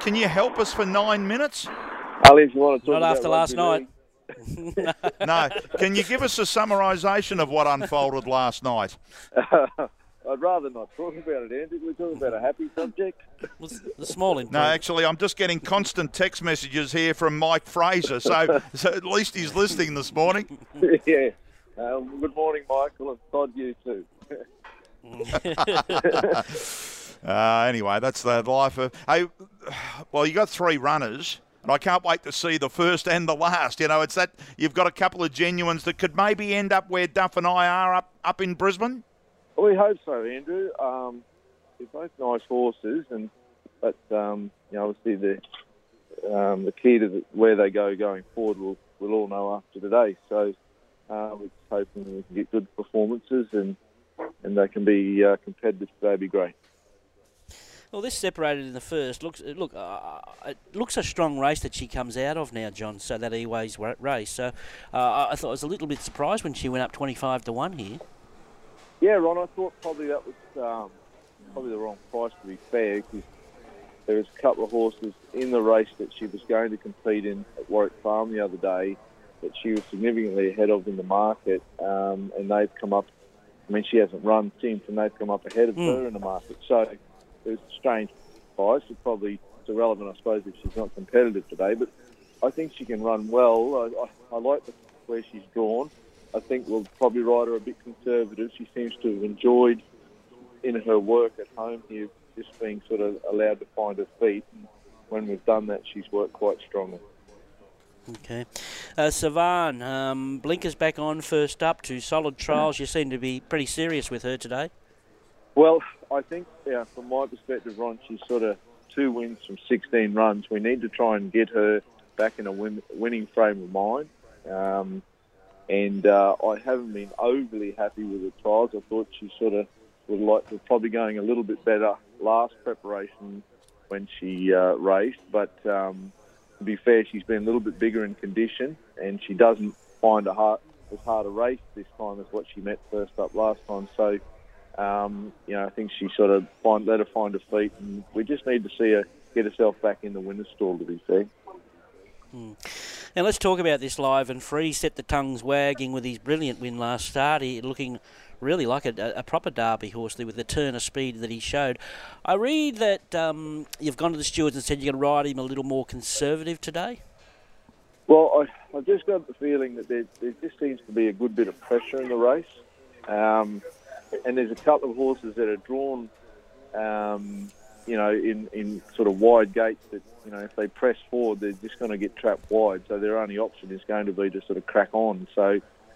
can you help us for 9 minutes? Ali, if you want to talk Not about after last night. No. Can you give us a summarisation of what unfolded last night? I'd rather not talk about it, Andy. We're talking about a happy subject. The small improvement. No, actually, I'm just getting constant text messages here from Mike Fraser, so at least he's listening this morning. Yeah. Good morning, Michael. It's Todd, you too. Anyway, that's the life of... Hey, well, you got 3 runners, and I can't wait to see the first and the last. You know, it's that you've got a couple of genuines that could maybe end up where Duff and I are up in Brisbane. We hope so, Andrew. They're both nice horses, but obviously the key to where they go going forward we'll all know after today. So we're just hoping we can get good performances and they can be competitive. That'd be great. Well, this separated in the first. It looks a strong race that she comes out of now, John. So that Eways race. So I thought I was a little bit surprised when she went up 25-1 here. Yeah, Ron, I thought probably that was probably the wrong price, to be fair, because there was a couple of horses in the race that she was going to compete in at Warwick Farm the other day that she was significantly ahead of in the market, and they've come up. I mean, she hasn't run since, and they've come up ahead of her in the market. So it was a strange price. It's irrelevant, I suppose, if she's not competitive today, but I think she can run well. I like where she's drawn. I think we'll probably ride her a bit conservative. She seems to have enjoyed in her work at home here, just being sort of allowed to find her feet. And when we've done that, she's worked quite strongly. Okay. Savan, blinkers back on first up to solid trials. You seem to be pretty serious with her today. Well, I think, from my perspective, Ron, she's sort of 2 wins from 16 runs. We need to try and get her back in a winning frame of mind. And I haven't been overly happy with her trials. I thought she sort of was probably going a little bit better last preparation when she raced. But to be fair, she's been a little bit bigger in condition, and she doesn't find it as hard a race this time as what she met first up last time. So, I think she sort of let her find her feet, and we just need to see her get herself back in the winner's stall, to be fair. Now let's talk about this live and free. Set the tongues wagging with his brilliant win last start. He looking really like a proper Derby horse there with the turn of speed that he showed. I read that you've gone to the stewards and said you're going to ride him a little more conservative today. Well, I've just got the feeling that there just seems to be a good bit of pressure in the race. And there's a couple of horses that are drawn, in sort of wide gates that, if they press forward, they're just going to get trapped wide. So their only option is going to be to sort of crack on. So,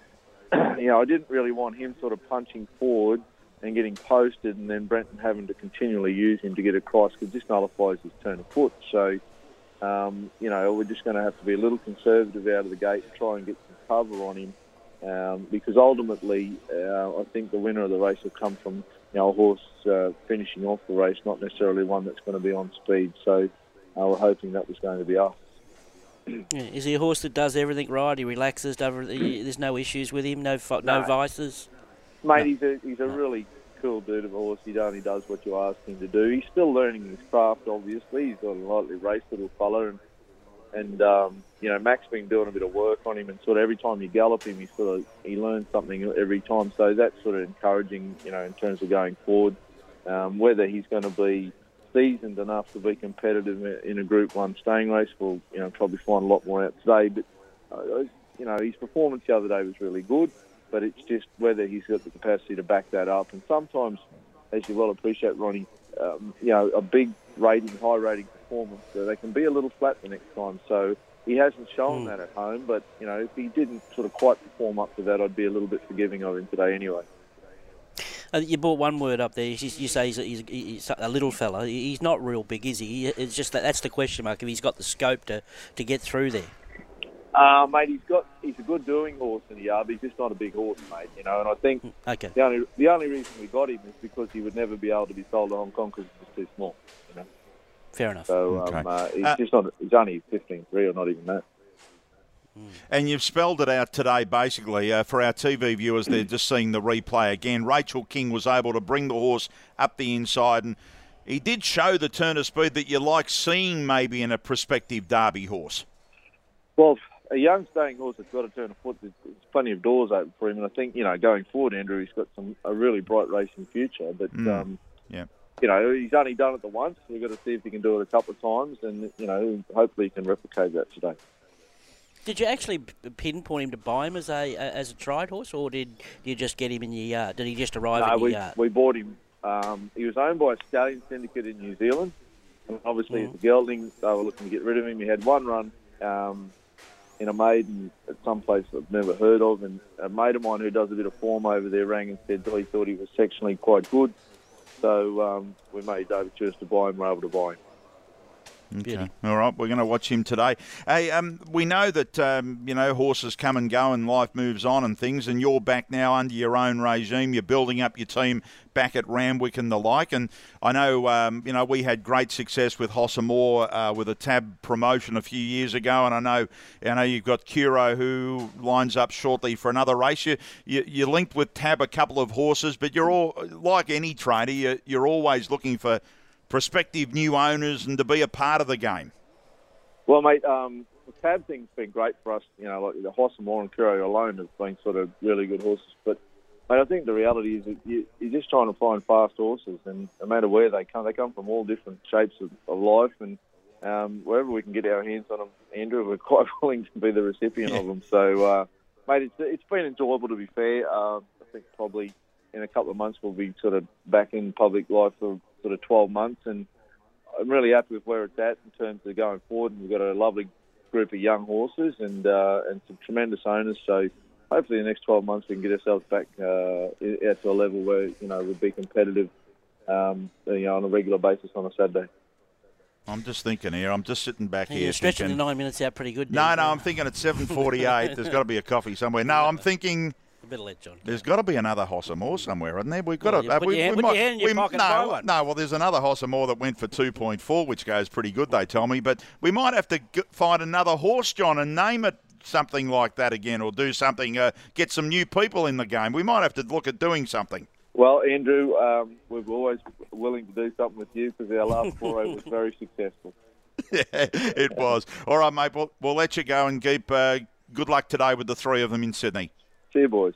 I didn't really want him sort of punching forward and getting posted and then Brenton having to continually use him to get across because this nullifies his turn of foot. So, we're just going to have to be a little conservative out of the gate and try and get some cover on him because ultimately I think the winner of the race will come from a horse finishing off the race, not necessarily one that's going to be on speed. So we're hoping that was going to be us. Yeah. Is he a horse that does everything right? He relaxes, there's no issues with him, no vices? Mate, he's a really cool dude of a horse. He only does what you ask him to do. He's still learning his craft, obviously. He's got a lightly raced little fella, and Mac's been doing a bit of work on him, and sort of every time you gallop him, he learns something every time. So that's sort of encouraging, in terms of going forward. Whether he's going to be seasoned enough to be competitive in a Group 1 staying race, we'll probably find a lot more out today. But his performance the other day was really good. But it's just whether he's got the capacity to back that up. And sometimes, as you well appreciate, Ronnie, a big rating, high rating performance, they can be a little flat the next time. So he hasn't shown that at home. But, if he didn't sort of quite perform up to that, I'd be a little bit forgiving of him today anyway. You brought one word up there. You say he's a little fella. He's not real big, is he? It's just that's the question mark. If he's got the scope to get through there. Mate, he's a good doing horse in the yard, but he's just not a big horse, mate. And I think okay. the only reason we got him is because he would never be able to be sold to Hong Kong because he's too small. Fair enough. So he's just not. He's only 15.3 or not even that. And you've spelled it out today, basically. For our TV viewers, they're just seeing the replay again. Rachel King was able to bring the horse up the inside and he did show the turn of speed that you like seeing maybe in a prospective Derby horse. Well, a young staying horse that's got to turn a foot, there's plenty of doors open for him. And I think, going forward, Andrew, he's got a really bright racing future. But, he's only done it the once. We've got to see if he can do it a couple of times. And, hopefully he can replicate that today. Did you actually pinpoint him to buy him as a tried horse, or did you just get him in your yard? Did he just arrive in your yard? We bought him. He was owned by a stallion syndicate in New Zealand. And obviously, as a gelding, they were looking to get rid of him. He had one run in a maiden at some place I've never heard of, and a mate of mine who does a bit of form over there rang and said he thought he was sectionally quite good. So we made David choose to buy him. We're able to buy him. Okay. All right, we're going to watch him today. Hey, we know that, horses come and go and life moves on and things, and you're back now under your own regime. You're building up your team back at Randwick and the like. And I know, we had great success with Hossamore with a Tab promotion a few years ago. And I know you've got Curo who lines up shortly for another race. You're linked with Tab a couple of horses, but you're all, like any trader, you're always looking for prospective new owners and to be a part of the game. Well, mate, the Tab thing's been great for us. Like the Hossamore and Curo alone have been sort of really good horses. But, mate, I think the reality is that you're just trying to find fast horses, and no matter where they come from all different shapes of life, and wherever we can get our hands on them, Andrew, we're quite willing to be the recipient of them. So, mate, it's been enjoyable, to be fair. I think probably in a couple of months we'll be sort of back in public life for sort of 12 months, and I'm really happy with where it's at in terms of going forward. And we've got a lovely group of young horses and some tremendous owners. So hopefully in the next 12 months we can get ourselves back to a level where we'll be competitive, on a regular basis on a Saturday. I'm just thinking here. I'm just sitting back here. You're stretching the 9 minutes out pretty good. No, I'm thinking at 7:48. There's got to be a coffee somewhere. No, I'm thinking. There's got to be another Hossamore somewhere, isn't there? We've got to. Put your hand in your pocket and buy one. No, well, there's another Hossamore that went for 2.4, which goes pretty good, they tell me. But we might have to find another horse, John, and name it something like that again, or do something. Get some new people in the game. We might have to look at doing something. Well, Andrew, we're always willing to do something with you because our last foray was very successful. Yeah, it was. All right, mate. We'll let you go and keep. Good luck today with the three of them in Sydney. See you, boys.